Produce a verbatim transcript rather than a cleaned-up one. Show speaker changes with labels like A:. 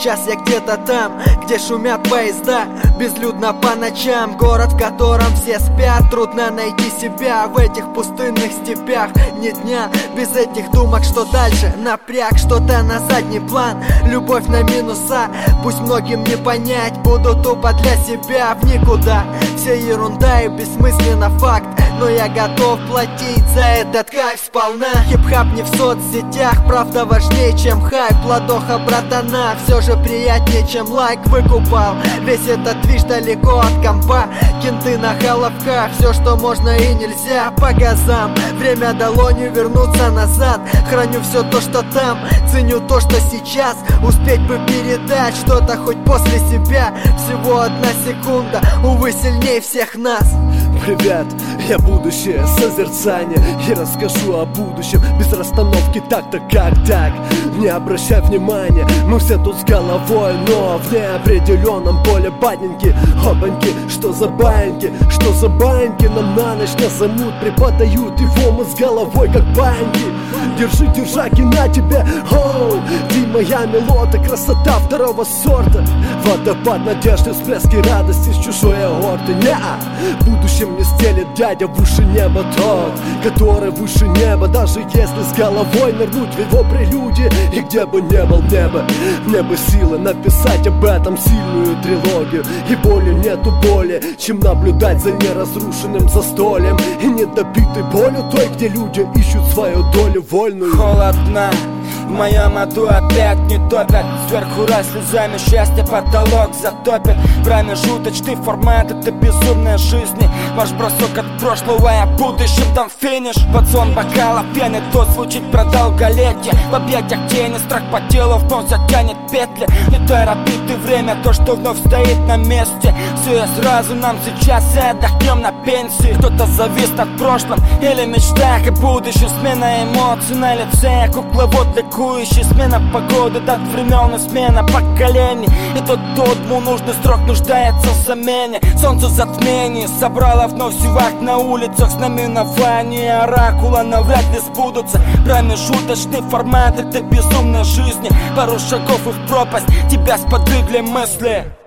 A: сейчас я где-то там, где шумят поезда, безлюдно по ночам. Город, в котором все спят, трудно найти себя в этих пустынных степях. Ни дня без этих думок, что дальше. Напряг что-то на задний план, любовь на минуса. Пусть многим не понять, буду тупо для себя в никуда. Все ерунда и бессмысленно факт, но я готов платить за этот кайф сполна. Хип-хап не в соцсетях, правда важнее, чем хайп. Ладоха, братана, все же приятнее, чем лайк выкупал. Весь этот движ далеко от компа, кенты на головках, все, что можно и нельзя по газам. Время дало не вернуться назад, храню все то, что там, ценю то, что сейчас. Успеть бы передать что-то хоть после себя. Всего одна секунда, увы, сильнее всех нас.
B: Привет, я будущее, созерцание. И расскажу о будущем без расстановки, так-то как так. Не обращай внимания, мы все тут с головой, но в неопределенном поле батненьки. Опаньки, что за баньки, что за баньки нам на ночь на замут преподают. Его мы с головой как баньки. Держи, держаки, на тебе, оу. Ты моя мелода, красота второго сорта. Водопад надежды, всплески радости с чужой аорты. Неа, будущем не стелет дядя в уши неба тот, который выше неба. Даже если с головой нырнуть в его прелюдии, и где бы не был небо, мне бы силы написать об этом сильную трилогию. И боли нету боли, чем наблюдать за неразрушенным застольем и недобитой болью той, где люди ищут свою долю вольную.
C: Холодно, в моем аду опять не топят. Сверху раз слезами счастья потолок затопит. Промежуточный формат, это безумная жизнь. Ваш бросок от прошлого, а в будущем там финиш. Под сон бокала пьяный, то звучит про долголетие. В объятиях тени, страх по телу вновь затянет петли. Не торопит и время, то, что вновь стоит на месте. Все я сразу, нам сейчас и отдохнем на пенсии. Кто-то завис над прошлым или мечтах о будущем. Смена эмоций на лице, кукловод ликующий. Смена погоды, дат времен и смена поколений. И тот, кто ему нужный срок нуждается в замене. Солнце затмений собрало вновь зевак на улицах. Знаменования оракула навряд ли сбудутся. Промежуточный формат этой безумной жизни. Пару шагов и в пропасть, тебя сподвигли мысли.